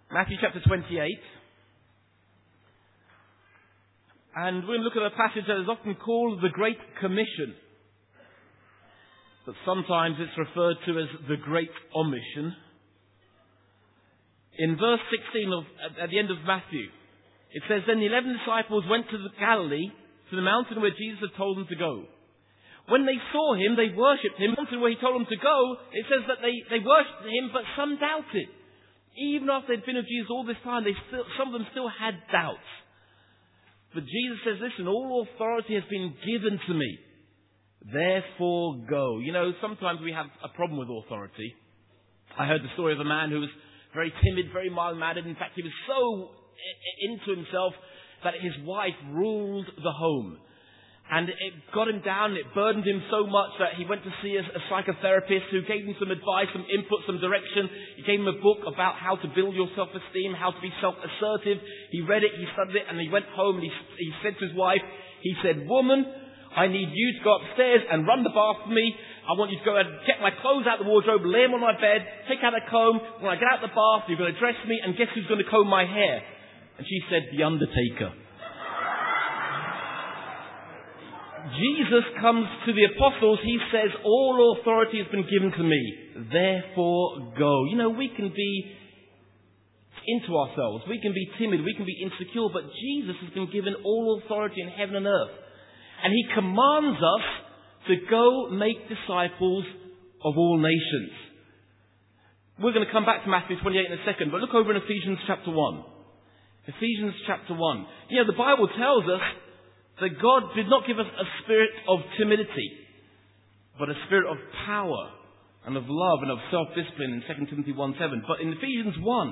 Matthew chapter 28. And we're going to look at a passage that is often called the Great Commission. But sometimes it's referred to as the Great Omission. In verse 16 at the end of Matthew, it says, "Then the 11 disciples went to Galilee, to the mountain where Jesus had told them to go. When they saw him, they worshipped him. The mountain where he told them to go, it says that they worshipped him, but some doubted. Even after they'd been with Jesus all this time, some of them still had doubts. But Jesus says, listen, all authority has been given to me. Therefore go." You know, sometimes we have a problem with authority. I heard the story of a man who was very timid, very mild-mannered. In fact, he was so into himself that his wife ruled the home. And it got him down, it burdened him so much that he went to see a psychotherapist who gave him some advice, some input, some direction. He gave him a book about how to build your self-esteem, how to be self-assertive. He read it, he studied it, and he went home and he said to his wife, he said, "Woman, I need you to go upstairs and run the bath for me. I want you to go and get my clothes out of the wardrobe, lay them on my bed, take out a comb. When I get out of the bath, you're going to dress me, and guess who's going to comb my hair?" And she said, "The undertaker." Jesus comes to the apostles, he says, "All authority has been given to me, therefore go." You know, we can be into ourselves, we can be timid, we can be insecure, but Jesus has been given all authority in heaven and earth. And he commands us to go make disciples of all nations. We're going to come back to Matthew 28 in a second, but look over in Ephesians chapter 1. Ephesians chapter 1. You know, the Bible tells us that God did not give us a spirit of timidity, but a spirit of power and of love and of self-discipline in 2 Timothy 1:7. But in Ephesians 1,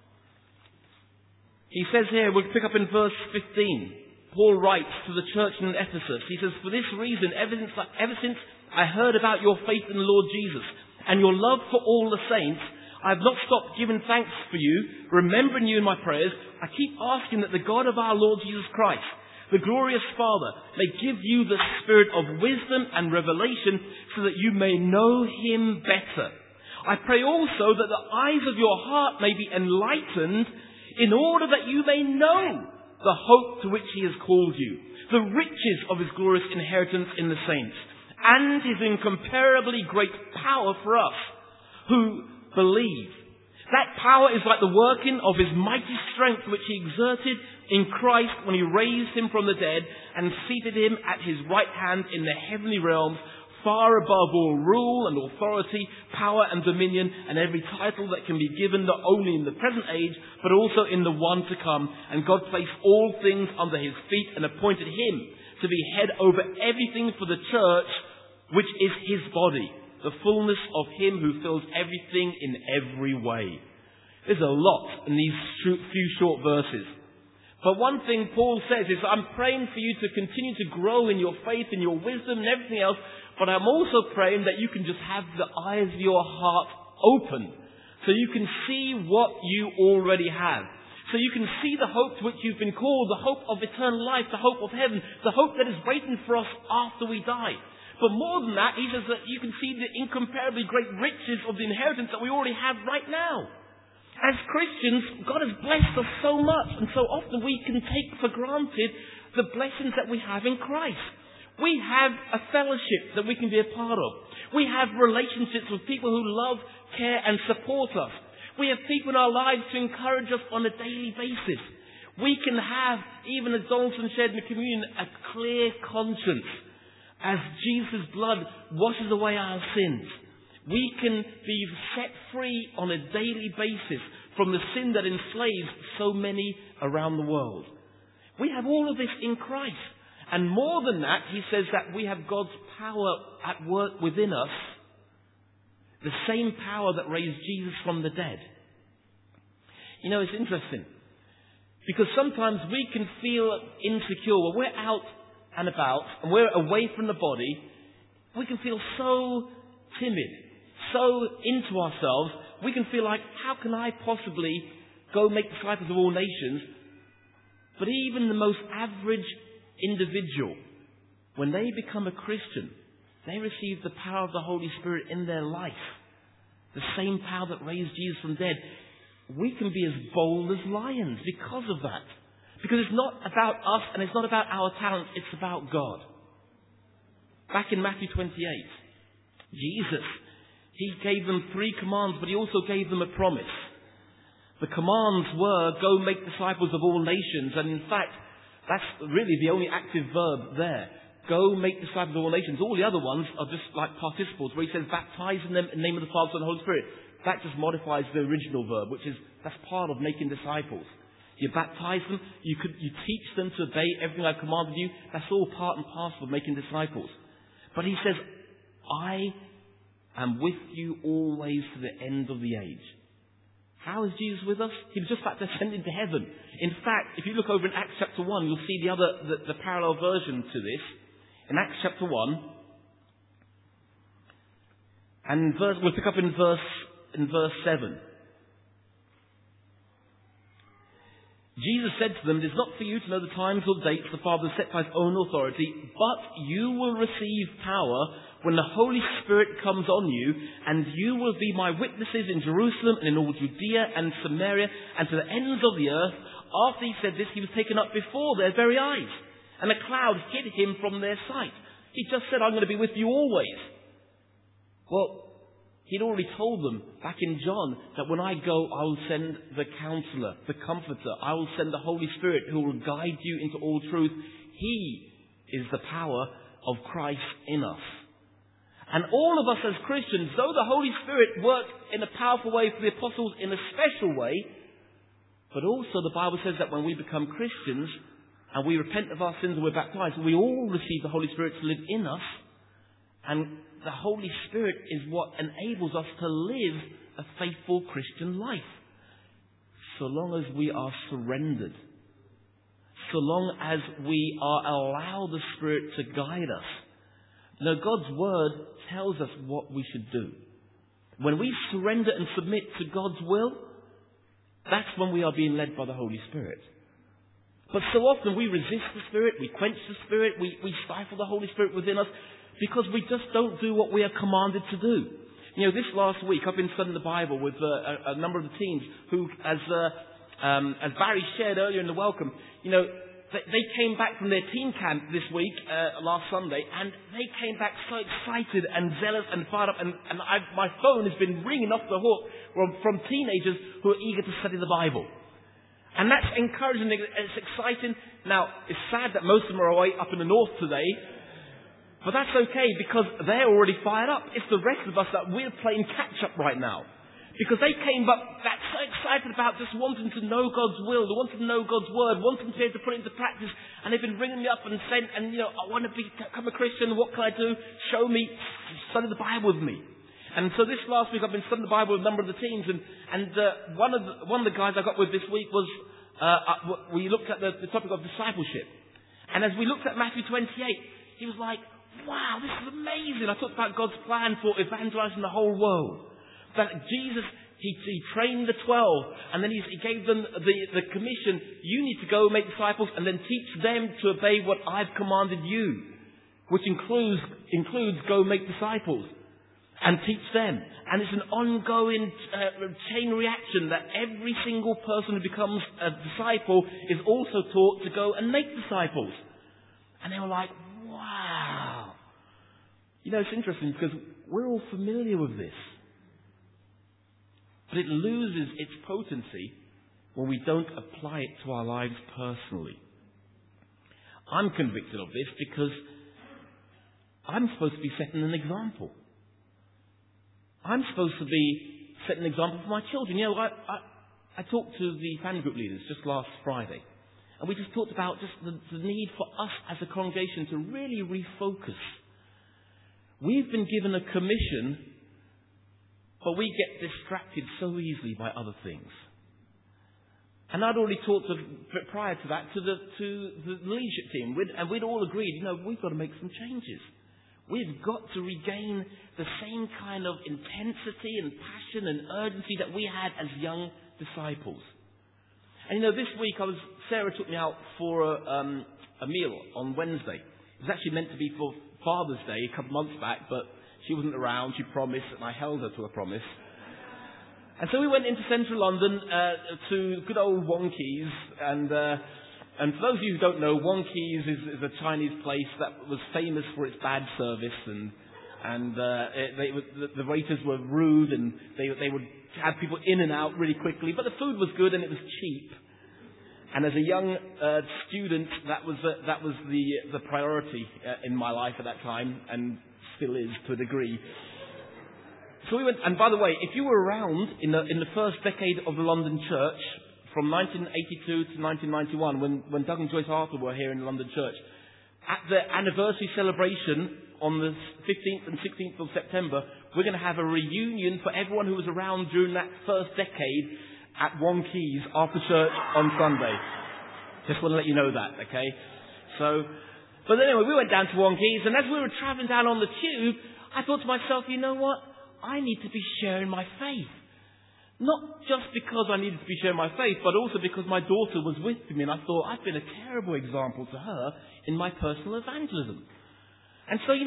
he says here, we'll pick up in verse 15. Paul writes to the church in Ephesus. He says, "For this reason, ever since I heard about your faith in the Lord Jesus and your love for all the saints, I have not stopped giving thanks for you, remembering you in my prayers. I keep asking that the God of our Lord Jesus Christ, the glorious Father, may give you the spirit of wisdom and revelation so that you may know him better. I pray also that the eyes of your heart may be enlightened in order that you may know the hope to which he has called you, the riches of his glorious inheritance in the saints, and his incomparably great power for us who believe. That power is like the working of his mighty strength which he exerted in Christ when he raised him from the dead and seated him at his right hand in the heavenly realms, far above all rule and authority, power and dominion, and every title that can be given not only in the present age, but also in the one to come. And God placed all things under his feet and appointed him to be head over everything for the church, which is his body, the fullness of him who fills everything in every way." There's a lot in these few short verses. But one thing Paul says is, I'm praying for you to continue to grow in your faith and your wisdom and everything else, but I'm also praying that you can just have the eyes of your heart open so you can see what you already have. So you can see the hope to which you've been called, the hope of eternal life, the hope of heaven, the hope that is waiting for us after we die. But more than that, he says that you can see the incomparably great riches of the inheritance that we already have right now. As Christians, God has blessed us so much, and so often we can take for granted the blessings that we have in Christ. We have a fellowship that we can be a part of. We have relationships with people who love, care, and support us. We have people in our lives to encourage us on a daily basis. We can have, even as Donaldson shared in the communion, a clear conscience as Jesus' blood washes away our sins. We can be set free on a daily basis from the sin that enslaves so many around the world. We have all of this in Christ. And more than that, he says that we have God's power at work within us, the same power that raised Jesus from the dead. You know, it's interesting, because sometimes we can feel insecure. When we're out and about and we're away from the body, we can feel so timid, so into ourselves. We can feel like, how can I possibly go make disciples of all nations? But even the most average individual, when they become a Christian, they receive the power of the Holy Spirit in their life. The same power that raised Jesus from the dead. we can be as bold as lions because of that. Because it's not about us and it's not about our talents, it's about God. Back in Matthew 28, Jesus, he gave them 3 commands, but he also gave them a promise. The commands were, go make disciples of all nations. And in fact, that's really the only active verb there. Go make disciples of all nations. All the other ones are just like participles, where he says, baptizing them in the name of the Father, Son, and Holy Spirit. That just modifies the original verb, which is, that's part of making disciples. You baptize them, you teach them to obey everything I've commanded you. That's all part and parcel of making disciples. But he says, I am with you always to the end of the age. How is Jesus with us? He was just about to ascend into heaven. In fact, if you look over in Acts chapter 1, you'll see the parallel version to this. In Acts chapter 1, and we'll pick up in verse 7. Jesus said to them, it is not for you to know the times or dates the Father has set by his own authority, but you will receive power when the Holy Spirit comes on you, and you will be my witnesses in Jerusalem and in all Judea and Samaria and to the ends of the earth. After he said this, he was taken up before their very eyes, and a cloud hid him from their sight. He just said, I'm going to be with you always. Well, he'd already told them back in John that when I go, I will send the Counselor, the Comforter. I will send the Holy Spirit who will guide you into all truth. He is the power of Christ in us. And all of us as Christians, though the Holy Spirit worked in a powerful way for the apostles in a special way, but also the Bible says that when we become Christians and we repent of our sins and we're baptized, we all receive the Holy Spirit to live in us. And the Holy Spirit is what enables us to live a faithful Christian life. So long as we are surrendered. So long as we allow the Spirit to guide us. Now, God's Word tells us what we should do. When we surrender and submit to God's will, that's when we are being led by the Holy Spirit. But so often we resist the Spirit, we quench the Spirit, we stifle the Holy Spirit within us because we just don't do what we are commanded to do. You know, this last week I've been studying the Bible with a number of the teens who, as Barry shared earlier in the welcome, you know, they came back from their teen camp this week, last Sunday, and they came back so excited and zealous and fired up. And my phone has been ringing off the hook from teenagers who are eager to study the Bible. And that's encouraging. It's exciting. Now, it's sad that most of them are away up in the north today. But that's okay because they're already fired up. It's the rest of us that we're playing catch up right now. Because they came up that so excited about just wanting to know God's will, they wanted to know God's word, wanting to be able to put it into practice. And they've been ringing me up and saying, you know, I want to become a Christian. What can I do? Show me, study the Bible with me. And so this last week I've been studying the Bible with a number of the teens. And one of the guys I got with this week was, we looked at the topic of discipleship. And as we looked at Matthew 28, he was like, wow, this is amazing. I talked about God's plan for evangelizing the whole world. That Jesus, he trained the 12, and then he gave them the commission, you need to go make disciples and then teach them to obey what I've commanded you, which includes go make disciples and teach them. And it's an ongoing chain reaction that every single person who becomes a disciple is also taught to go and make disciples. And they were like, wow. You know, it's interesting because we're all familiar with this. But it loses its potency when we don't apply it to our lives personally. I'm convicted of this because I'm supposed to be setting an example. I'm supposed to be setting an example for my children. You know, I talked to the family group leaders just last Friday. And we just talked about just the need for us as a congregation to really refocus. We've been given a commission, but we get distracted so easily by other things. And I'd already talked prior to that to the leadership team, and we'd all agreed, you know, we've got to make some changes. We've got to regain the same kind of intensity and passion and urgency that we had as young disciples. And you know, this week Sarah took me out for a meal on Wednesday. It was actually meant to be for Father's Day a couple of months back, but she wasn't around. She promised, and I held her to a promise. And so we went into central London to good old Wonkeys. And for those of you who don't know, Wonkeys is a Chinese place that was famous for its bad service. And the waiters were rude, and they would have people in and out really quickly. But the food was good and it was cheap. And as a young student, that was the priority in my life at that time, and still is to a degree. So we went, and by the way, if you were around in the first decade of the London Church, from 1982 to 1991, when Doug and Joyce Arthur were here in the London Church, at the anniversary celebration on the 15th and 16th of September, we're going to have a reunion for everyone who was around during that first decade at Wonkeys after church on Sunday. Just want to let you know that, okay? But anyway, we went down to Wonkeys, and as we were travelling down on the tube, I thought to myself, you know what? I need to be sharing my faith. Not just because I needed to be sharing my faith, but also because my daughter was with me, and I thought I've been a terrible example to her in my personal evangelism. And so,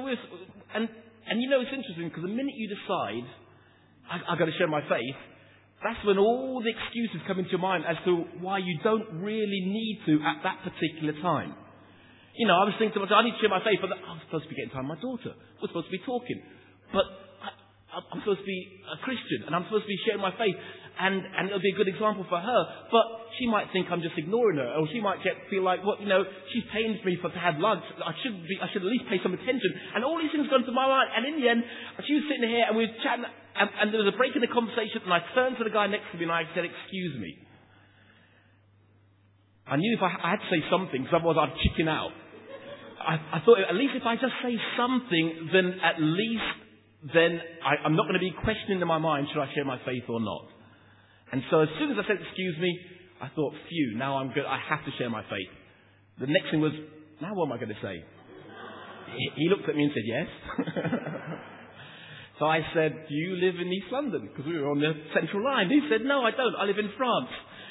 it's interesting, because the minute you decide, I've got to share my faith, that's when all the excuses come into your mind as to why you don't really need to at that particular time. I was thinking to myself, I need to share my faith, but I'm supposed to be getting time with my daughter. We're supposed to be talking. But I'm supposed to be a Christian, and I'm supposed to be sharing my faith, and it'll be a good example for her. But she might think I'm just ignoring her, or she might feel like, she's paying for me to have lunch. I should at least pay some attention. And all these things go into my mind. And in the end, she was sitting here, and we were chatting, and there was a break in the conversation, and I turned to the guy next to me, and I said, "Excuse me." I knew if I had to say something, because otherwise I'd chicken out. I thought, at least if I just say something, then at least I'm not going to be questioning in my mind, should I share my faith or not? And so as soon as I said, "Excuse me," I thought, phew, now I'm good. I have to share my faith. The next thing was, now what am I going to say? He looked at me and said, "Yes." So I said, "Do you live in East London?" Because we were on the Central Line. He said, "No, I don't. I live in France."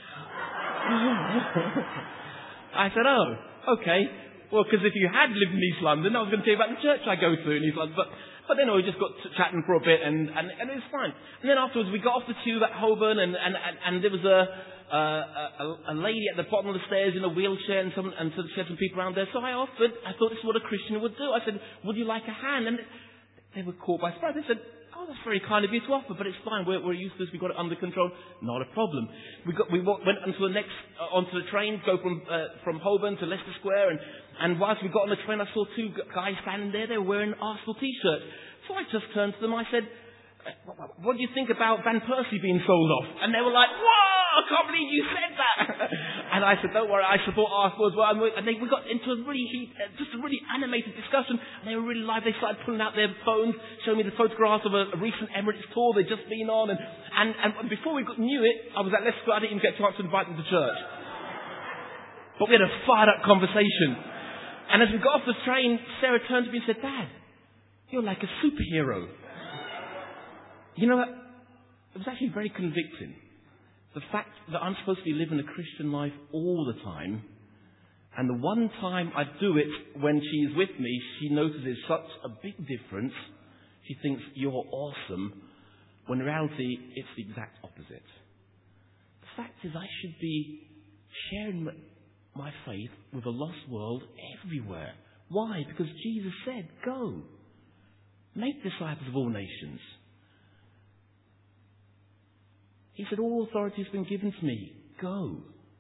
I said, "Oh, okay. Well, because if you had lived in East London, I was going to tell you about the church I go to in East London." But then we just got chatting for a bit, and it was fine. And then afterwards, we got off the tube at Holborn, and there was a lady at the bottom of the stairs in a wheelchair, and so she had some people around there. So I thought this is what a Christian would do. I said, "Would you like a hand?" And they were caught by surprise. They said, "Oh, that's very kind of you to offer, but it's fine. We're used to this. We've got it under control. Not a problem." We went onto the train, go from Holborn to Leicester Square, and whilst we got on the train, I saw two guys standing there. They were wearing Arsenal t-shirts. So I just turned to them. I said, "What do you think about Van Persie being sold off?" And they were like, "Whoa, I can't believe you said that." And I said, "Don't worry, I support Arsenal as well." And we got into a really animated discussion. And they were really live. They started pulling out their phones, showing me the photographs of a recent Emirates tour they'd just been on. And before we knew it, I was at Leicester Square. I didn't even get a chance to invite them to church. But we had a fired up conversation. And as we got off the train, Sarah turned to me and said, "Dad, you're like a superhero." You know what? It was actually very convicting. The fact that I'm supposed to be living a Christian life all the time, and the one time I do it when she's with me, she notices such a big difference. She thinks, "You're awesome," when in reality, it's the exact opposite. The fact is, I should be sharing my faith with a lost world everywhere. Why? Because Jesus said, "Go. Make disciples of all nations." He said, "All authority has been given to me. Go."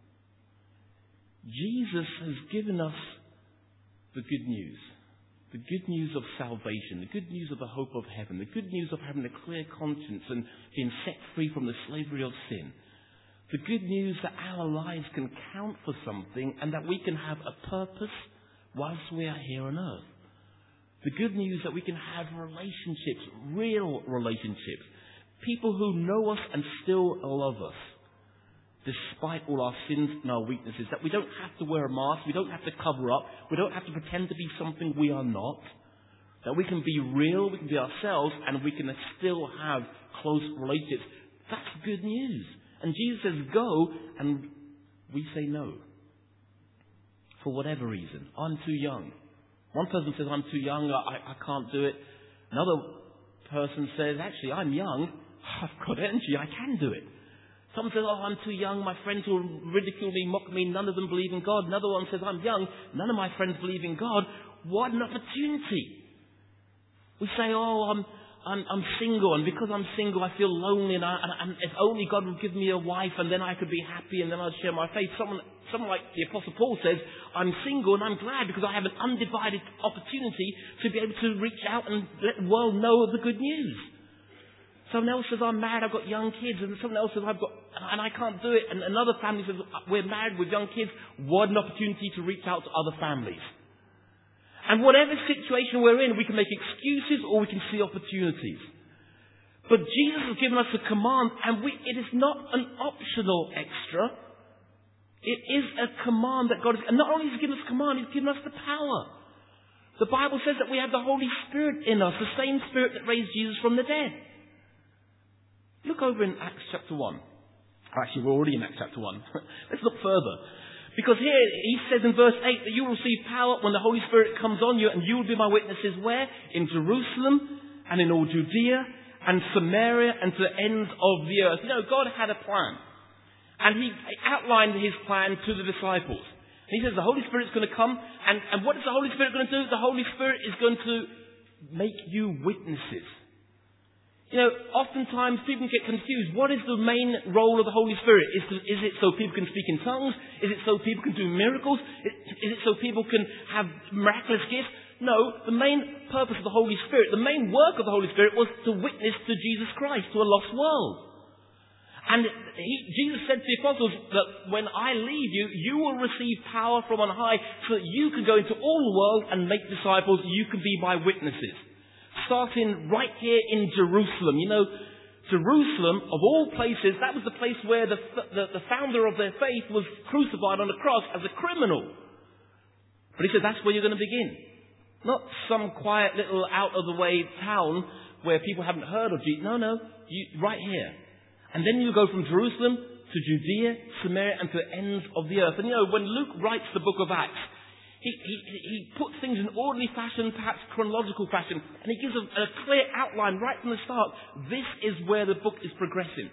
Jesus has given us the good news. The good news of salvation. The good news of the hope of heaven. The good news of having a clear conscience and being set free from the slavery of sin. The good news that our lives can count for something and that we can have a purpose whilst we are here on earth. The good news that we can have relationships, real relationships. People who know us and still love us, despite all our sins and our weaknesses. That we don't have to wear a mask, we don't have to cover up, we don't have to pretend to be something we are not. That we can be real, we can be ourselves, and we can still have close relationships. That's good news. And Jesus says, "Go," and we say no. For whatever reason. I'm too young. One person says, "I'm too young, I can't do it." Another person says, "Actually, I'm young, I've got energy. I can do it. Someone says, oh, I'm too young. My friends will ridicule me, mock me. None of them believe in God. Another one says, I'm young. None of my friends believe in God. What an opportunity. We say, oh, I'm single, and because I'm single, I feel lonely, and if only God would give me a wife, and then I could be happy, and then I'd share my faith. Someone like the Apostle Paul says, I'm single, and I'm glad because I have an undivided opportunity to be able to reach out and let the world know of the good news. Someone else says, I'm married, I've got young kids, and someone else says, and I can't do it, and another family says, we're married with young kids. What an opportunity to reach out to other families. And whatever situation we're in, we can make excuses or we can see opportunities. But Jesus has given us a command, and it is not an optional extra. It is a command that God has, and not only has He given us a command, He's given us the power. The Bible says that we have the Holy Spirit in us, the same Spirit that raised Jesus from the dead. Look over in Acts chapter 1. Actually, we're already in Acts chapter 1. Let's look further. Because here he says in verse 8 that you will receive power when the Holy Spirit comes on you, and you will be my witnesses where? In Jerusalem and in all Judea and Samaria and to the ends of the earth. You know, God had a plan. And He outlined His plan to the disciples. And He says the Holy Spirit's going to come. And what is the Holy Spirit going to do? The Holy Spirit is going to make you witnesses. You know, oftentimes people get confused. What is the main role of the Holy Spirit? Is it so people can speak in tongues? Is it so people can do miracles? Is it so people can have miraculous gifts? No, the main purpose of the Holy Spirit, the main work of the Holy Spirit was to witness to Jesus Christ, to a lost world. And Jesus said to the apostles that when I leave you, you will receive power from on high so that you can go into all the world and make disciples. You can be my witnesses. Starting right here in Jerusalem. You know, Jerusalem, of all places, that was the place where the founder of their faith was crucified on the cross as a criminal. But He said, that's where you're going to begin. Not some quiet little out-of-the-way town where people haven't heard of Jesus. No, right here. And then you go from Jerusalem to Judea, Samaria, and to the ends of the earth. And you know, when Luke writes the book of Acts, he puts things in orderly fashion, perhaps chronological fashion, and he gives a clear outline right from the start. This is where the book is progressing.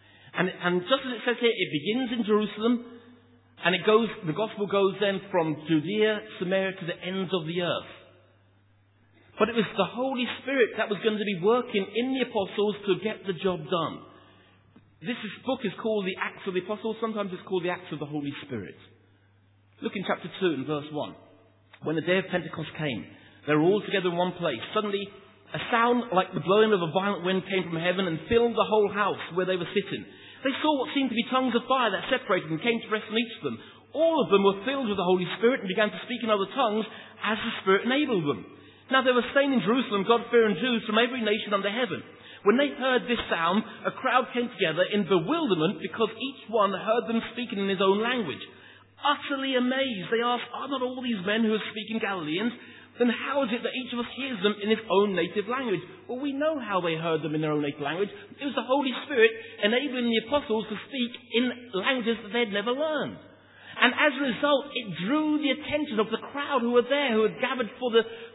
And just as it says here, it begins in Jerusalem, and the gospel goes then from Judea, Samaria, to the ends of the earth. But it was the Holy Spirit that was going to be working in the apostles to get the job done. This book is called the Acts of the Apostles. Sometimes it's called the Acts of the Holy Spirit. Look in chapter 2 and verse 1. When the day of Pentecost came, they were all together in one place. Suddenly, a sound like the blowing of a violent wind came from heaven and filled the whole house where they were sitting. They saw what seemed to be tongues of fire that separated and came to rest on each of them. All of them were filled with the Holy Spirit and began to speak in other tongues as the Spirit enabled them. Now there were staying in Jerusalem God-fearing Jews from every nation under heaven. When they heard this sound, a crowd came together in bewilderment because each one heard them speaking in his own language. Utterly amazed, they asked, are not all these men who are speaking Galileans? Then how is it that each of us hears them in his own native language? Well, we know how they heard them in their own native language. It was the Holy Spirit enabling the apostles to speak in languages that they'd never learned. And as a result, it drew the attention of the crowd who were there, who had gathered for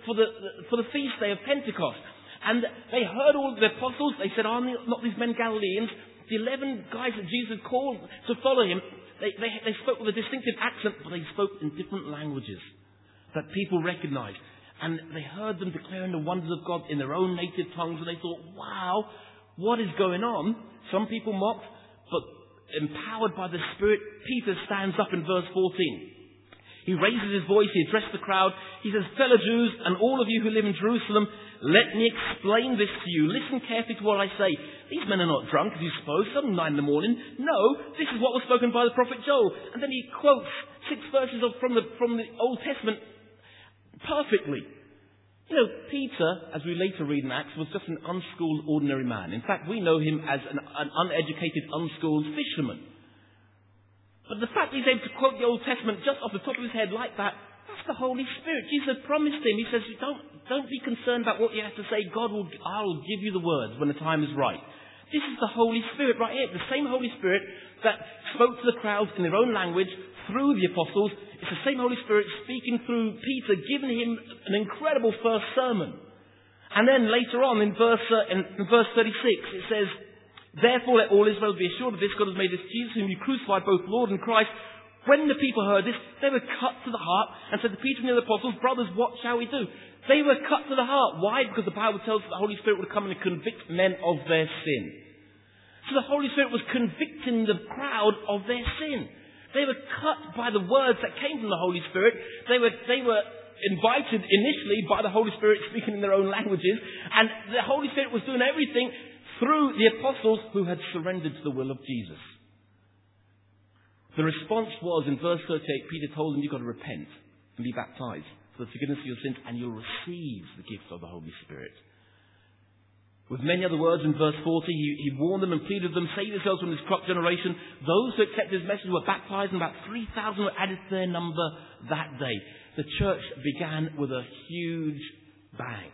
the feast day of Pentecost. And they heard all the apostles. They said, are not these men Galileans? The 11 guys that Jesus called to follow him, they spoke with a distinctive accent, but they spoke in different languages that people recognized. And they heard them declaring the wonders of God in their own native tongues, and they thought, wow, what is going on? Some people mocked, but empowered by the Spirit, Peter stands up in verse 14. He raises his voice, he addressed the crowd. He says, fellow Jews and all of you who live in Jerusalem, let me explain this to you. Listen carefully to what I say. These men are not drunk, as you suppose, some 9 in the morning. No, this is what was spoken by the prophet Joel. And then he quotes 6 verses from the Old Testament perfectly. You know, Peter, as we later read in Acts, was just an unschooled, ordinary man. In fact, we know him as an uneducated, unschooled fisherman. But the fact that he's able to quote the Old Testament just off the top of his head like that, that's the Holy Spirit. Jesus promised him. He says, don't be concerned about what you have to say. I will give you the words when the time is right. This is the Holy Spirit right here. The same Holy Spirit that spoke to the crowds in their own language through the apostles. It's the same Holy Spirit speaking through Peter, giving him an incredible first sermon. And then later on in verse 36, it says, Therefore let all Israel be assured of this, God has made this Jesus, whom you crucified, both Lord and Christ. When the people heard this, they were cut to the heart and said to Peter and the other apostles, brothers, what shall we do? They were cut to the heart. Why? Because the Bible tells us the Holy Spirit would come and convict men of their sin. So the Holy Spirit was convicting the crowd of their sin. They were cut by the words that came from the Holy Spirit. They were invited initially by the Holy Spirit speaking in their own languages. And the Holy Spirit was doing everything through the apostles who had surrendered to the will of Jesus. The response was, in verse 38, Peter told them, you've got to repent and be baptized for the forgiveness of your sins, and you'll receive the gift of the Holy Spirit. With many other words, in verse 40, he warned them and pleaded with them, save yourselves from this corrupt generation. Those who accepted his message were baptized, and about 3,000 were added to their number that day. The church began with a huge bang.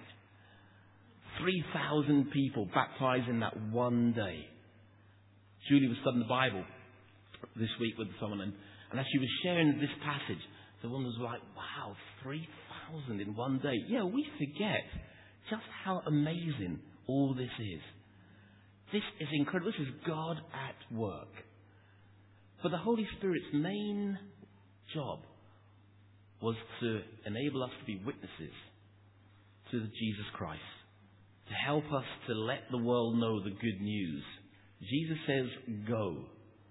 3,000 people baptized in that one day. Julie was studying the Bible this week with someone, and as she was sharing this passage, the woman was like, wow, 3,000 in one day. Yeah, we forget just how amazing all this is. This is incredible. This is God at work. But the Holy Spirit's main job was to enable us to be witnesses to Jesus Christ, to help us to let the world know the good news. Jesus says, go.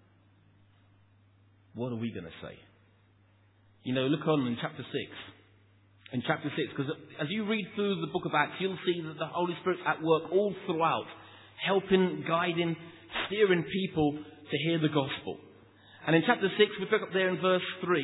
What are we going to say? You know, look on in chapter 6. In chapter 6, because as you read through the book of Acts, you'll see that the Holy Spirit's at work all throughout, helping, guiding, steering people to hear the gospel. And in chapter 6, we pick up there in verse 3,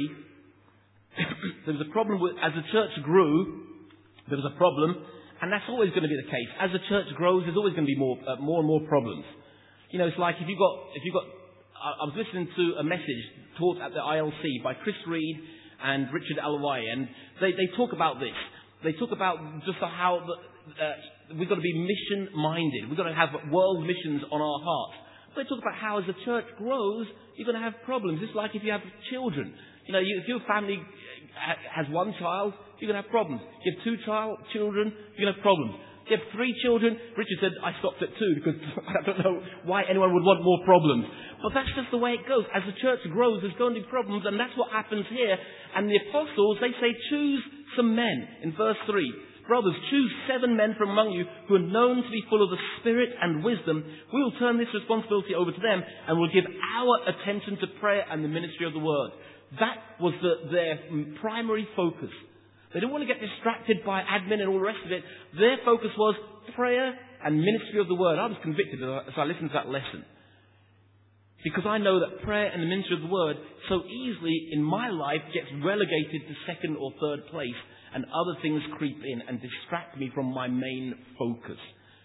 there was a problem with, as the church grew, there was a problem, and that's always going to be the case. As the church grows, there's always going to be more and more problems. You know, it's like if you got, I was listening to a message taught at the ILC by Chris Reed and Richard Alawai, and they talk about this. They talk about just how we've got to be mission-minded. We've got to have world missions on our hearts. They talk about how as the church grows, you're going to have problems. It's like if you have children. You know, if your family has one child, you're going to have problems. You have two children, you're going to have problems. You have 3 children. Richard said, I stopped at 2 because I don't know why anyone would want more problems. But that's just the way it goes. As the church grows, there's going to be problems, and that's what happens here. And the apostles, they say, choose some men. In verse 3, brothers, choose 7 men from among you who are known to be full of the Spirit and wisdom. We will turn this responsibility over to them, and we'll give our attention to prayer and the ministry of the word. That was their primary focus. They didn't want to get distracted by admin and all the rest of it. Their focus was prayer and ministry of the word. I was convicted as I listened to that lesson. Because I know that prayer and the ministry of the word so easily in my life gets relegated to second or third place, and other things creep in and distract me from my main focus.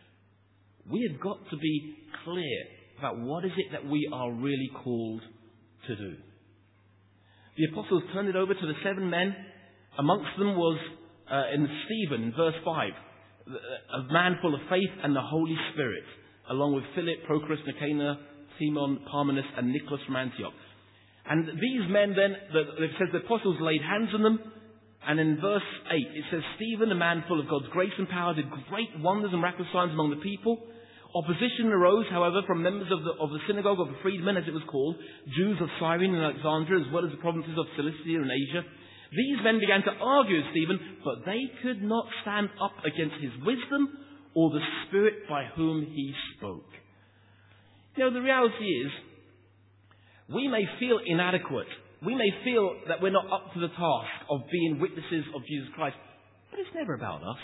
We have got to be clear about what is it that we are really called to do. The apostles turned it over to the 7 men. Amongst them was in Stephen, in verse 5, a man full of faith and the Holy Spirit, along with Philip, Prochorus, Nicanor, Timon, Parmenas, and Nicholas from Antioch. And these men then, it says the apostles laid hands on them, and in verse 8 it says, Stephen, a man full of God's grace and power, did great wonders and miraculous signs among the people. Opposition arose, however, from members of the synagogue of the freedmen, as it was called, Jews of Cyrene and Alexandria, as well as the provinces of Cilicia and Asia. These men began to argue with Stephen, but they could not stand up against his wisdom or the Spirit by whom he spoke. You know, the reality is, we may feel inadequate. We may feel that we're not up to the task of being witnesses of Jesus Christ, but it's never about us.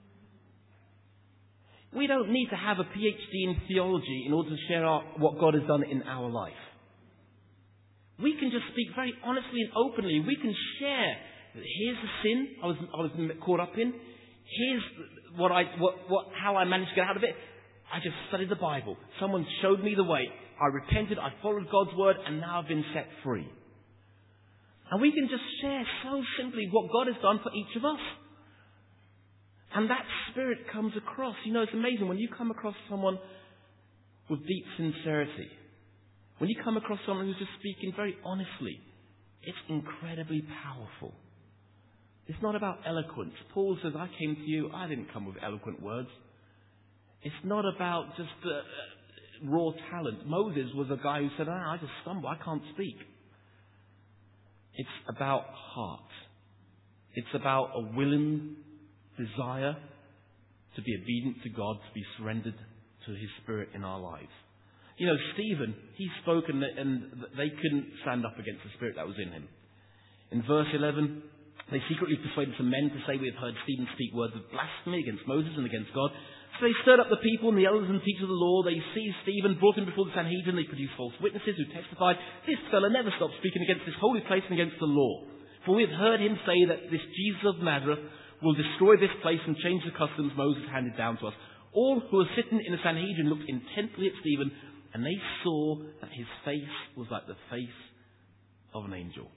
We don't need to have a PhD in theology in order to share what God has done in our life. We can just speak very honestly and openly. We can share. Here's the sin I was caught up in. Here's how I managed to get out of it. I just studied the Bible. Someone showed me the way. I repented. I followed God's word, and now I've been set free. And we can just share so simply what God has done for each of us. And that spirit comes across. You know, it's amazing when you come across someone with deep sincerity. When you come across someone who's just speaking very honestly, it's incredibly powerful. It's not about eloquence. Paul says, I came to you, I didn't come with eloquent words. It's not about just raw talent. Moses was a guy who said, I just stumble, I can't speak. It's about heart. It's about a willing desire to be obedient to God, to be surrendered to His Spirit in our lives. You know, Stephen, he spoke and they couldn't stand up against the Spirit that was in him. In verse 11, they secretly persuaded some men to say, we have heard Stephen speak words of blasphemy against Moses and against God. So they stirred up the people and the elders and teachers of the law. They seized Stephen, brought him before the Sanhedrin. They produced false witnesses who testified, this fellow never stopped speaking against this holy place and against the law. For we have heard him say that this Jesus of Nazareth will destroy this place and change the customs Moses handed down to us. All who were sitting in the Sanhedrin looked intently at Stephen, and they saw that his face was like the face of an angel.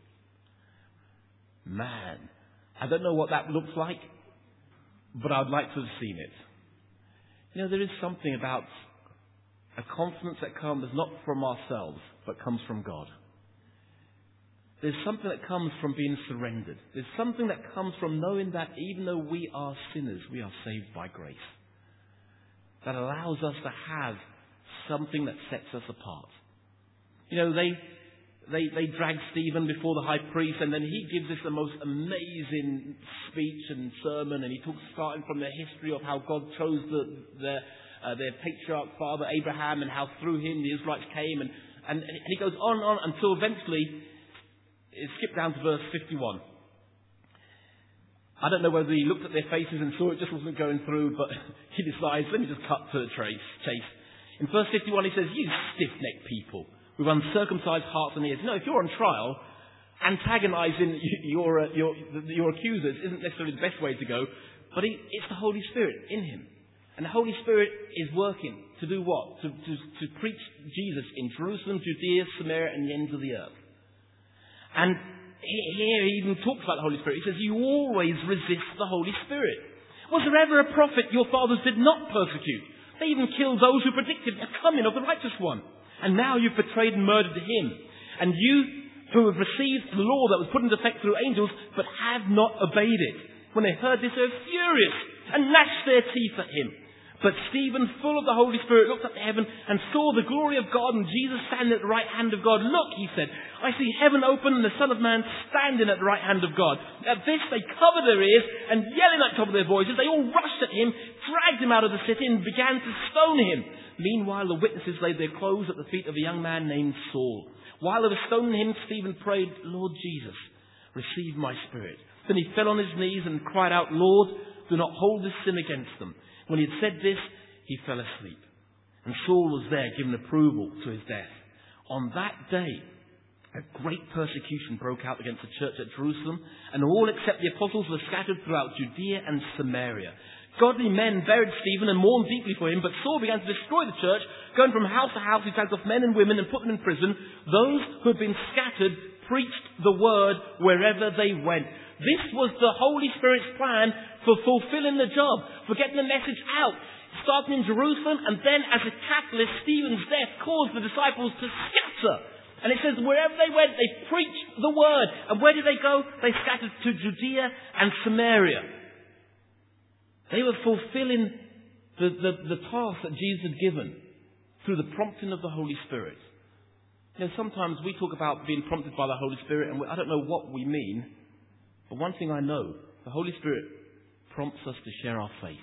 Man, I don't know what that looks like, but I'd like to have seen it. You know, there is something about a confidence that comes not from ourselves, but comes from God. There's something that comes from being surrendered. There's something that comes from knowing that even though we are sinners, we are saved by grace. That allows us to have something that sets us apart. You know, they drag Stephen before the high priest, and then he gives us the most amazing speech and sermon, and he talks starting from the history of how God chose their patriarch father Abraham, and how through him the Israelites came, and he goes on and on until eventually skip down to verse 51. I don't know whether he looked at their faces and saw it just wasn't going through, but he decides, let me just cut to the chase. In verse 51 he says, you stiff-necked people with uncircumcised hearts and ears. You know, if you're on trial, antagonizing your accusers isn't necessarily the best way to go, but it's the Holy Spirit in him. And the Holy Spirit is working to do what? To preach Jesus in Jerusalem, Judea, Samaria, and the ends of the earth. And here he even talks about the Holy Spirit. He says, you always resist the Holy Spirit. Was there ever a prophet your fathers did not persecute? They even killed those who predicted the coming of the righteous one. And now you've betrayed and murdered him. And you who have received the law that was put into effect through angels, but have not obeyed it. When they heard this, they were furious and gnashed their teeth at him. But Stephen, full of the Holy Spirit, looked up to heaven and saw the glory of God and Jesus standing at the right hand of God. Look, he said, I see heaven open and the Son of Man standing at the right hand of God. At this they covered their ears and yelling at the top of their voices, they all rushed at him, dragged him out of the city and began to stone him. Meanwhile, the witnesses laid their clothes at the feet of a young man named Saul. While they were stoning him, Stephen prayed, Lord Jesus, receive my spirit. Then he fell on his knees and cried out, Lord, do not hold this sin against them. When he had said this, he fell asleep. And Saul was there, giving approval to his death. On that day, a great persecution broke out against the church at Jerusalem, and all except the apostles were scattered throughout Judea and Samaria. Godly men buried Stephen and mourned deeply for him, but Saul began to destroy the church, going from house to house. He dragged off men and women and put them in prison. Those who had been scattered preached the word wherever they went. This was the Holy Spirit's plan for fulfilling the job, for getting the message out. Starting in Jerusalem, and then as a catalyst, Stephen's death caused the disciples to scatter. And it says wherever they went, they preached the word. And where did they go? They scattered to Judea and Samaria. They were fulfilling the task that Jesus had given through the prompting of the Holy Spirit. You know, sometimes we talk about being prompted by the Holy Spirit, and I don't know what we mean. But one thing I know, the Holy Spirit prompts us to share our faith.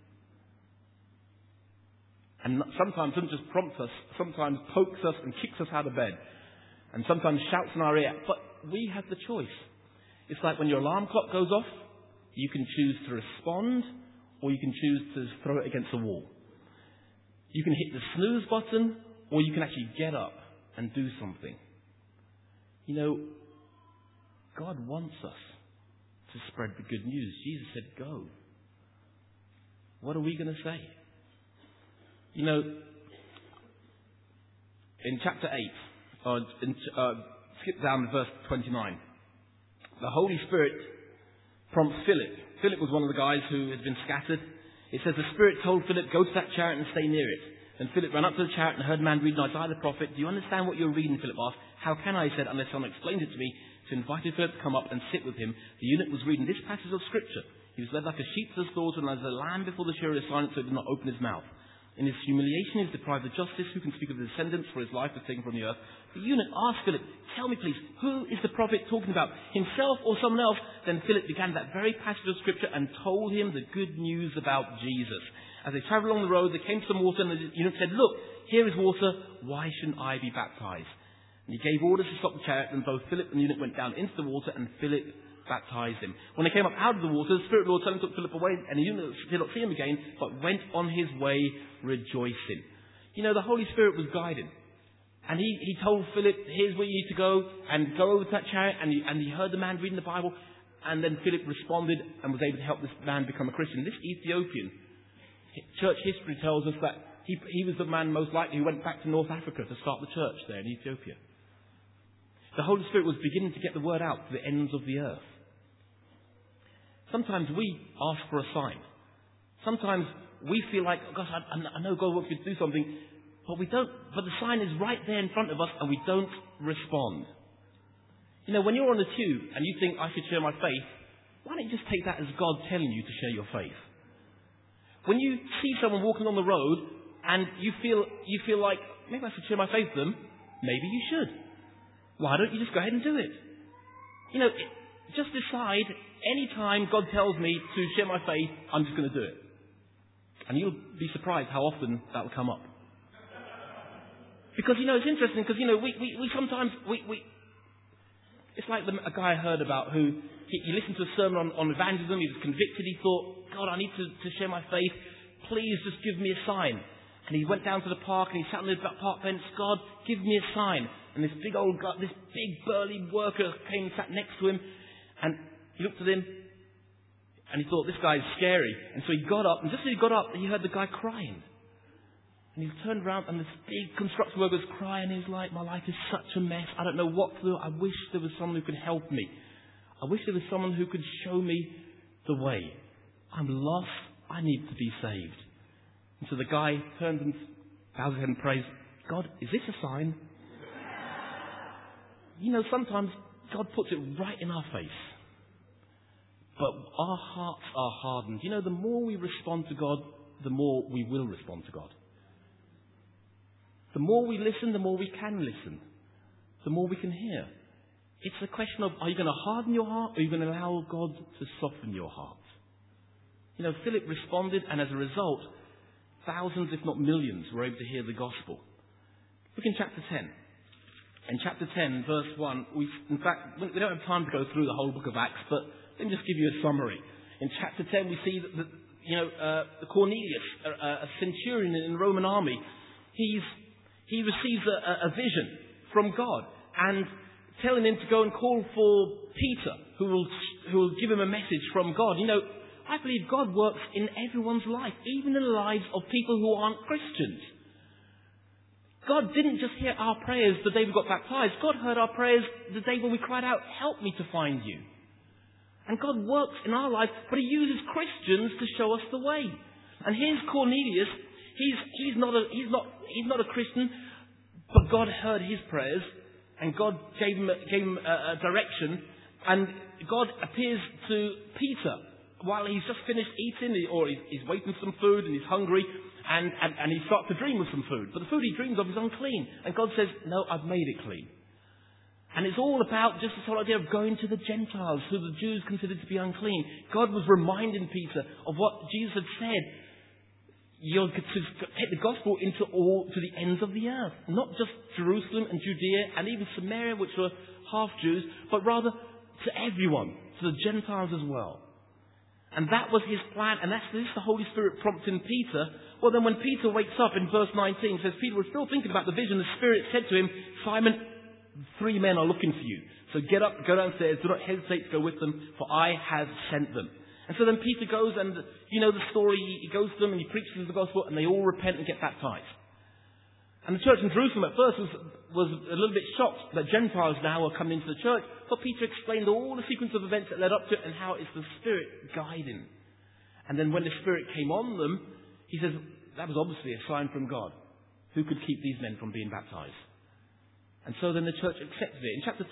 And sometimes doesn't just prompt us, sometimes pokes us and kicks us out of bed. And sometimes shouts in our ear. But we have the choice. It's like when your alarm clock goes off, you can choose to respond, or you can choose to throw it against a wall. You can hit the snooze button, or you can actually get up and do something. You know, God wants us to spread the good news. Jesus said, go. What are we going to say? You know, in chapter 8, skip down to verse 29, the Holy Spirit prompts Philip. Philip was one of the guys who had been scattered. It says, the Spirit told Philip, go to that chariot and stay near it. And Philip ran up to the chariot and heard a man reading Isaiah the prophet. Do you understand what you're reading? Philip asked. How can I? He said, unless someone explains it to me. So invited Philip to come up and sit with him. The eunuch was reading this passage of Scripture. He was led like a sheep to the slaughter, and as a lamb before the shearer is silent, so he did not open his mouth. In his humiliation, he is deprived of justice. Who can speak of the descendants, for his life was taken from the earth? The eunuch asked Philip, tell me please, who is the prophet talking about, himself or someone else? Then Philip began that very passage of scripture and told him the good news about Jesus. As they travelled along the road, they came to some water, and the eunuch said, look, here is water. Why shouldn't I be baptized? And he gave orders to stop the chariot, and both Philip and the eunuch went down into the water, and Philip baptized him. When they came up out of the water, the Spirit of the Lord suddenly took Philip away, and the eunuch did not see him again, but went on his way rejoicing. You know, the Holy Spirit was guiding. And he told Philip, here's where you need to go, and go over to that chariot, and he heard the man reading the Bible, and then Philip responded and was able to help this man become a Christian. This Ethiopian, church history tells us that he was the man most likely who went back to North Africa to start the church there in Ethiopia. The Holy Spirit was beginning to get the word out to the ends of the earth. Sometimes we ask for a sign. Sometimes we feel like, oh gosh, I know God wants me to do something, but we don't. But the sign is right there in front of us, and we don't respond. You know, when you're on the tube and you think, I should share my faith, why don't you just take that as God telling you to share your faith? When you see someone walking on the road and you feel like, maybe I should share my faith with them, maybe you should. Why don't you just go ahead and do it? You know, just decide, any time God tells me to share my faith, I'm just going to do it. And you'll be surprised how often that will come up. Because, you know, it's interesting, because, you know, we sometimes, it's like a guy I heard about who, he listened to a sermon on evangelism, he was convicted, he thought, God, I need to share my faith, please just give me a sign. And he went down to the park and he sat on the park bench, God, give me a sign. And this big old guy, this big burly worker came and sat next to him, and he looked at him, and he thought, this guy's scary. And so he got up, and just as he got up, he heard the guy crying. And he turned around, and this big construction worker was crying. He was like, my life is such a mess. I don't know what to do. I wish there was someone who could help me. I wish there was someone who could show me the way. I'm lost. I need to be saved. And so the guy turns and bows his head and prays, God, is this a sign? You know, sometimes God puts it right in our face. But our hearts are hardened. You know, the more we respond to God, the more we will respond to God. The more we listen, the more we can listen. The more we can hear. It's a question of, are you going to harden your heart, or are you going to allow God to soften your heart? You know, Philip responded, and as a result, thousands, if not millions, were able to hear the gospel. Look in chapter 10. In chapter 10, verse 1, in fact, we don't have time to go through the whole book of Acts, but let me just give you a summary. In chapter 10, we see that Cornelius, a centurion in the Roman army, he receives a vision from God, and telling him to go and call for Peter, who will give him a message from God. You know, I believe God works in everyone's life, even in the lives of people who aren't Christians. God didn't just hear our prayers the day we got baptized. God heard our prayers the day when we cried out, help me to find you. And God works in our lives, but He uses Christians to show us the way. And here's Cornelius. He's not a Christian, but God heard his prayers, and God gave him a direction. And God appears to Peter while he's just finished eating, or he's waiting for some food, and he's hungry, and he starts to dream of some food. But the food he dreams of is unclean. And God says, no, I've made it clean. And it's all about just this whole idea of going to the Gentiles, who the Jews considered to be unclean. God was reminding Peter of what Jesus had said. You're to take the gospel to the ends of the earth. Not just Jerusalem and Judea and even Samaria, which were half Jews, but rather to everyone, to the Gentiles as well. And that was his plan, and that's the Holy Spirit prompting Peter. Well, then when Peter wakes up in verse 19, it says, Peter was still thinking about the vision. The Spirit said to him, Simon, 3 men are looking for you. So get up, go downstairs, do not hesitate to go with them, for I have sent them. And so then Peter goes, and you know the story, he goes to them and he preaches the gospel, and they all repent and get baptized. And the church in Jerusalem at first was a little bit shocked that Gentiles now are coming into the church, but Peter explained all the sequence of events that led up to it and how it's the Spirit guiding. And then when the Spirit came on them, he says, that was obviously a sign from God. Who could keep these men from being baptized? And so then the church accepted it. In chapter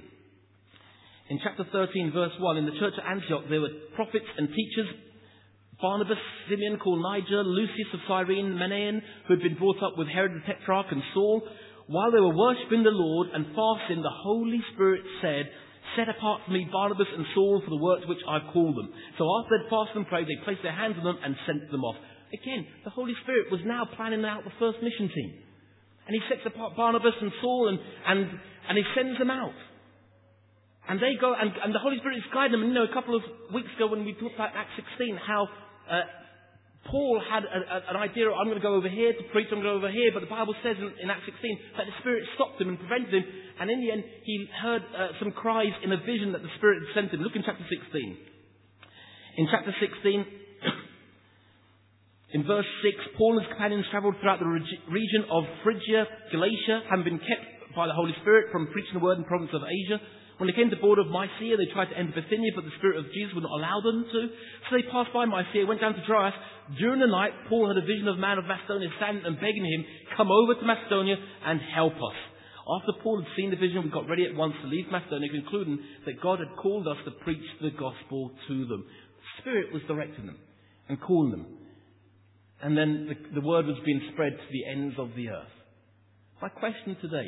13, verse 1, in the church at Antioch, there were prophets and teachers, Barnabas, Simeon called Niger, Lucius of Cyrene, Manaen, who had been brought up with Herod the Tetrarch, and Saul. While they were worshipping the Lord and fasting, the Holy Spirit said, "Set apart for me Barnabas and Saul for the work to which I've called them." So after they'd fasted and prayed, they placed their hands on them and sent them off. Again, the Holy Spirit was now planning out the first mission team. And he sets apart Barnabas and Saul and he sends them out. And they go, and the Holy Spirit is guiding them. And, a couple of weeks ago when we talked about Acts 16, how Paul had an idea, I'm going to go over here to preach, I'm going to go over here. But the Bible says in Acts 16 that the Spirit stopped him and prevented him. And in the end, he heard some cries in a vision that the Spirit had sent him. Look in chapter 16. In chapter 16, in verse 6, Paul and his companions travelled throughout the region of Phrygia, Galatia, having been kept by the Holy Spirit from preaching the word in the province of Asia. When they came to the border of Mysia, they tried to enter Bithynia, but the Spirit of Jesus would not allow them to. So they passed by Mysia, went down to Troas. During the night, Paul had a vision of a man of Macedonia standing and begging him, "Come over to Macedonia and help us." After Paul had seen the vision, we got ready at once to leave Macedonia, concluding that God had called us to preach the gospel to them. The Spirit was directing them and calling them. And then the word was being spread to the ends of the earth. My question today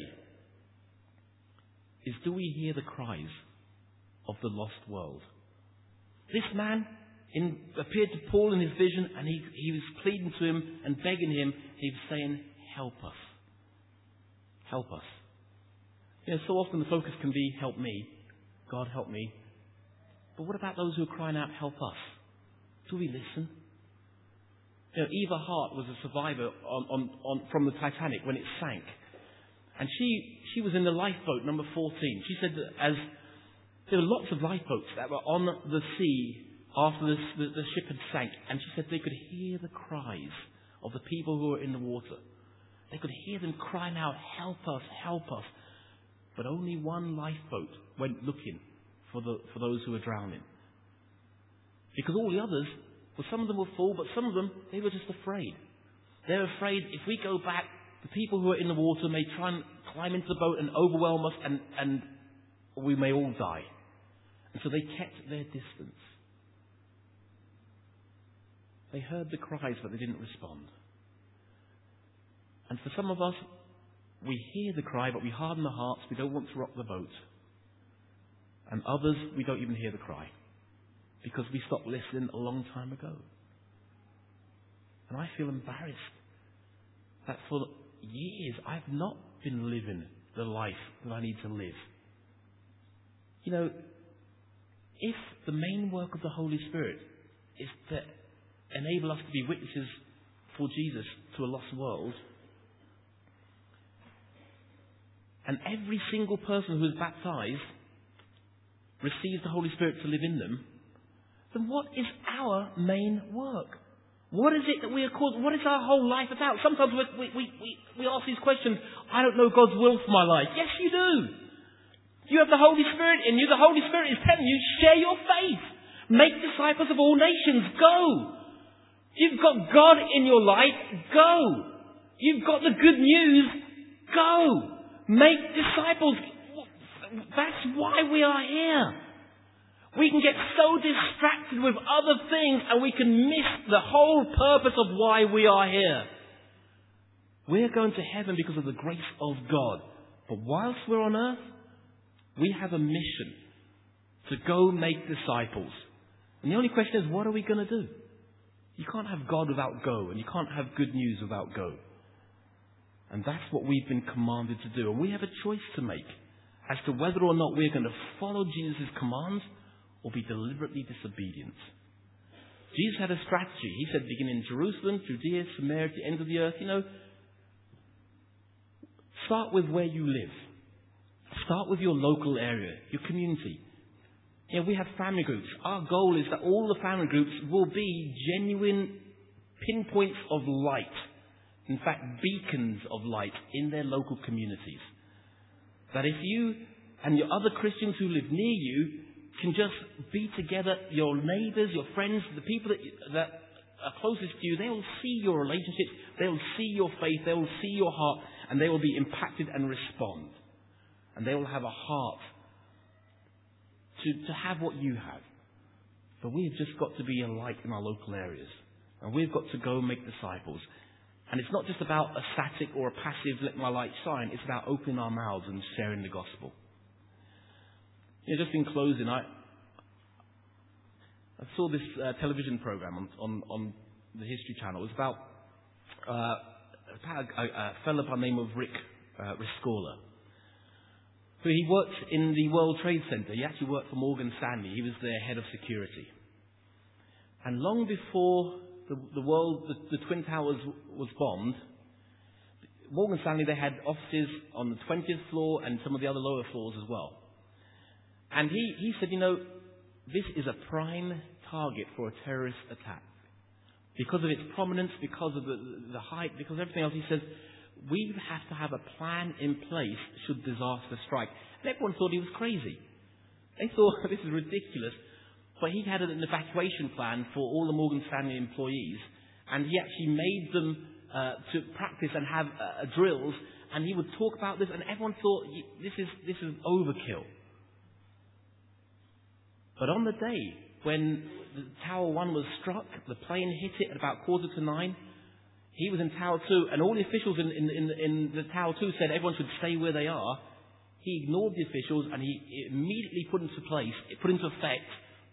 is, do we hear the cries of the lost world? This man appeared to Paul in his vision, and he was pleading to him and begging him. He was saying, "Help us. Help us." So often the focus can be, "Help me. God, help me." But what about those who are crying out, "Help us"? Do we listen? Eva Hart was a survivor from the Titanic when it sank. And she was in the lifeboat number 14. She said that as there were lots of lifeboats that were on the sea after the ship had sank. And she said they could hear the cries of the people who were in the water. They could hear them crying out, "Help us, help us." But only one lifeboat went looking for those who were drowning. Because all the others, well, some of them were full, but some of them, they were just afraid. They're afraid if we go back, the people who are in the water may try and climb into the boat and overwhelm us, and we may all die. And so they kept their distance. They heard the cries, but they didn't respond. And for some of us, we hear the cry, but we harden our hearts. We don't want to rock the boat. And others, we don't even hear the cry, because we stopped listening a long time ago. And I feel embarrassed that for years I've not been living the life that I need to live. If the main work of the Holy Spirit is to enable us to be witnesses for Jesus to a lost world, and every single person who is baptized receives the Holy Spirit to live in them, then what is our main work? What is it that we are called? What is our whole life about? Sometimes we ask these questions. I don't know God's will for my life. Yes, you do. You have the Holy Spirit in you. The Holy Spirit is telling you, share your faith. Make disciples of all nations. Go. You've got God in your life. Go. You've got the good news. Go. Make disciples. That's why we are here. We can get so distracted with other things and we can miss the whole purpose of why we are here. We're going to heaven because of the grace of God. But whilst we're on earth, we have a mission to go make disciples. And the only question is, what are we going to do? You can't have God without go, and you can't have good news without go. And that's what we've been commanded to do. And we have a choice to make as to whether or not we're going to follow Jesus' commands or be deliberately disobedient. Jesus had a strategy. He said, beginning in Jerusalem, Judea, Samaria, to the end of the earth, start with where you live. Start with your local area, your community. We have family groups. Our goal is that all the family groups will be genuine pinpoints of light. In fact, beacons of light in their local communities. That if you and your other Christians who live near you can just be together, your neighbours, your friends, the people that are closest to you, they will see your relationships, they will see your faith, they will see your heart, and they will be impacted and respond. And they will have a heart to have what you have. But we've just got to be a light in our local areas. And we've got to go make disciples. And it's not just about a static or a passive let my light shine. It's about opening our mouths and sharing the gospel. Just in closing, I saw this television program on the History Channel. It was about a fellow by the name of Rick Rescorla. So he worked in the World Trade Center. He actually worked for Morgan Stanley. He was their head of security. And long before the Twin Towers was bombed, Morgan Stanley, they had offices on the 20th floor and some of the other lower floors as well. And he said, this is a prime target for a terrorist attack. Because of its prominence, because of the height, because of everything else, he says, we have to have a plan in place should disaster strike. And everyone thought he was crazy. They thought, this is ridiculous. But he had an evacuation plan for all the Morgan Stanley employees. And he actually made them to practice and have drills. And he would talk about this. And everyone thought, this is overkill. But on the day when the Tower 1 was struck, the plane hit it at about 9:15. He was in Tower 2, and all the officials in the Tower 2 said everyone should stay where they are. He ignored the officials, and he immediately put into effect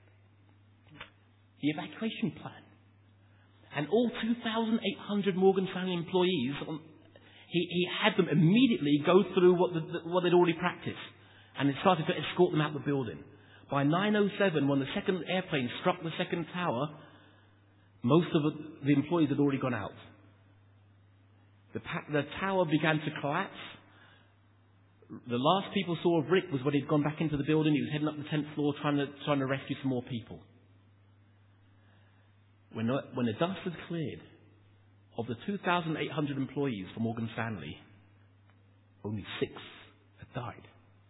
the evacuation plan. And all 2,800 Morgan Stanley employees, he had them immediately go through what they'd already practiced, and it started to escort them out of the building. By 9:07, when the second airplane struck the second tower, most of the employees had already gone out. The tower began to collapse. The last people saw of Rick was when he'd gone back into the building. He was heading up the 10th floor trying to rescue some more people. When the dust had cleared, of the 2,800 employees for Morgan Stanley, only 6 had died.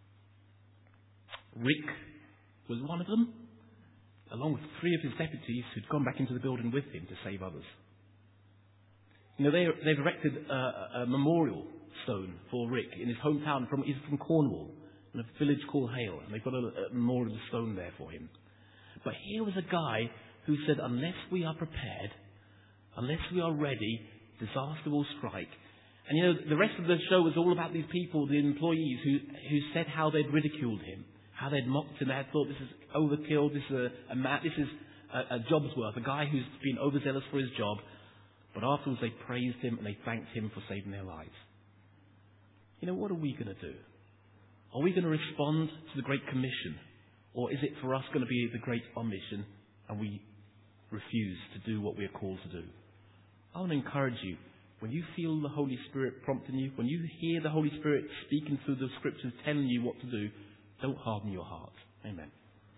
Rick was one of them, along with 3 of his deputies who'd gone back into the building with him to save others. They've erected a memorial stone for Rick in his hometown. He's from Cornwall, in a village called Hale, and they've got a memorial stone there for him. But here was a guy who said, unless we are prepared, unless we are ready, disaster will strike. And the rest of the show was all about these people, the employees, who said how they'd ridiculed him, how they'd mocked him. They had thought, this is overkill, this is a job's worth, a guy who's been overzealous for his job. But afterwards they praised him and they thanked him for saving their lives. What are we going to do? Are we going to respond to the Great Commission? Or is it for us going to be the Great Omission and we refuse to do what we are called to do? I want to encourage you, when you feel the Holy Spirit prompting you, when you hear the Holy Spirit speaking through the Scriptures telling you what to do, don't harden your heart. Amen.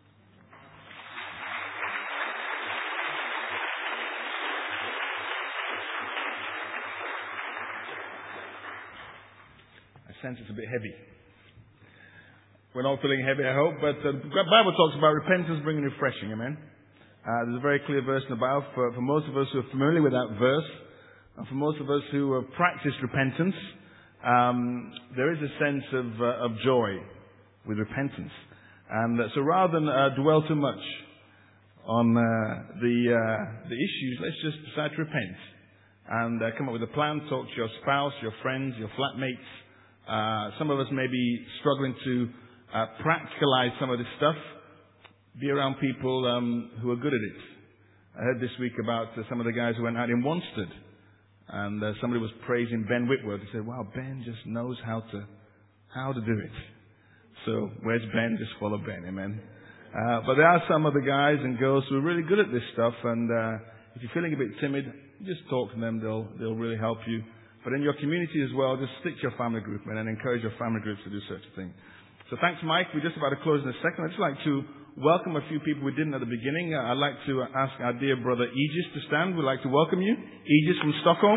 I sense it's a bit heavy. We're not feeling heavy, I hope, but the Bible talks about repentance bringing refreshing, amen? There's a very clear verse in the Bible for most of us who are familiar with that verse, and for most of us who have practiced repentance, there is a sense of joy with repentance. And so rather than dwell too much on the issues, let's just decide to repent and come up with a plan. Talk to your spouse, your friends, your flatmates. Some of us may be struggling to practicalize some of this stuff. Be around people who are good at it. I heard this week about some of the guys who went out in Wanstead, and somebody was praising Ben Whitworth. He said, "Wow, Ben just knows how to do it." So where's Ben? Just follow Ben, amen. But there are some of the guys and girls who are really good at this stuff, and if you're feeling a bit timid, just talk to them. They'll really help you. But in your community as well, just stick to your family group, man, and encourage your family groups to do such a thing. So thanks, Mike. We're just about to close in a second. I'd just like to welcome a few people we didn't at the beginning. I'd like to ask our dear brother Aegis to stand. We'd like to welcome you. Aegis from Stockholm.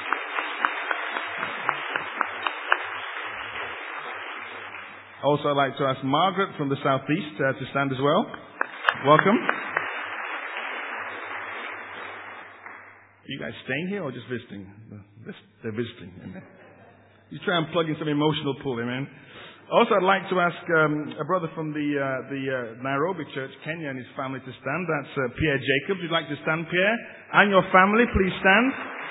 Also, I'd like to ask Margaret from the southeast to stand as well. Welcome. Are you guys staying here or just visiting? They're visiting. Amen. You try and plug in some emotional pull, amen. Also, I'd like to ask a brother from the Nairobi Church, Kenya, and his family to stand. That's Pierre Jacobs. You'd like to stand, Pierre? And your family, please stand.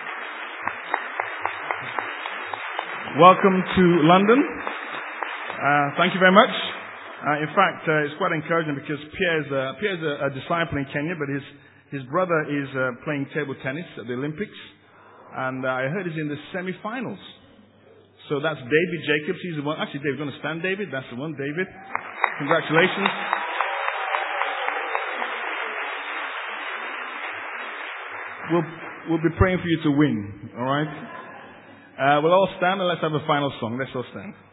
Welcome to London. Thank you very much. In fact, it's quite encouraging because Pierre's a disciple in Kenya, but his brother is playing table tennis at the Olympics, and I heard he's in the semi-finals. So that's David Jacobs. He's the one. Actually, David, going to stand, David? That's the one, David. Congratulations. We'll be praying for you to win. All right. We'll all stand and let's have a final song. Let's all stand.